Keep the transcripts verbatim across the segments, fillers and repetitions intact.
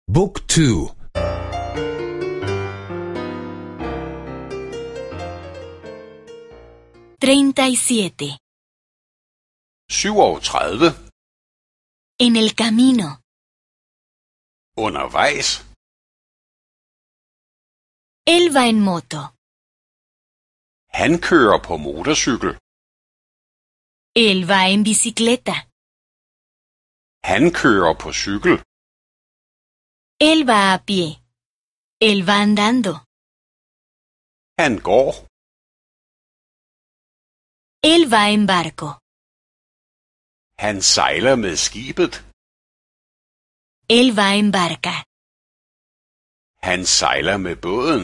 Book two. treinta y siete. syvogtredive. En el camino. Undervejs. Él va en moto. Han kører på motorcykel. Él va en bicicleta. Han kører på cykel. Él va a pie. Él va andando. Han går. Él va en barco. Han sejler med skibet. Él va en barca. Han sejler med båden.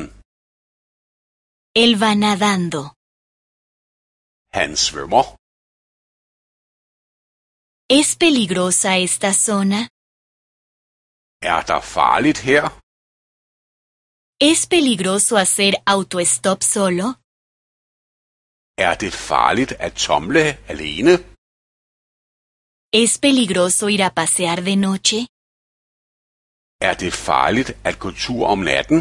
Él va nadando. Han svømmer. ¿Es peligrosa esta zona? Er der farligt her? ¿Es peligroso hacer autostop solo? Er det farligt at tumle alene? ¿Es peligroso ir a pasear de noche? Er det farligt at gå tur om natten?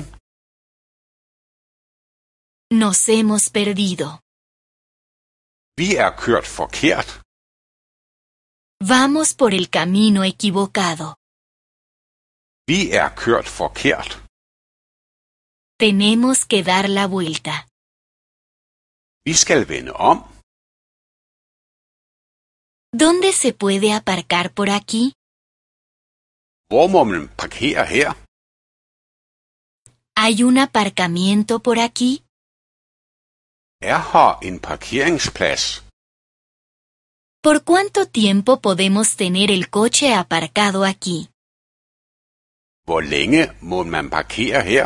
Nos hemos perdido. Vi er kørt forkert. Vamos por el camino equivocado. Vi er kørt forkert. Tenemos que dar la vuelta. Vi skal vende om. ¿Dónde se puede aparcar por aquí? Hvor må man parkere her? ¿Hay un aparcamiento por aquí? Er her en parkeringsplads? ¿Por cuánto tiempo podemos tener el coche aparcado aquí? Hvor længe må man parkere her?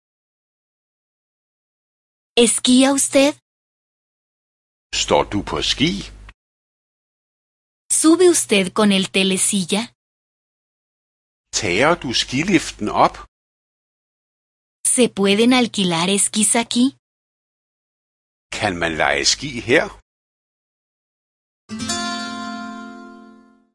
¿Esquía usted? Står du på ski? ¿Sube usted con el telesilla? Tager du skiliften op? ¿Se pueden alquilar esquís aquí? Kan man leje ski her?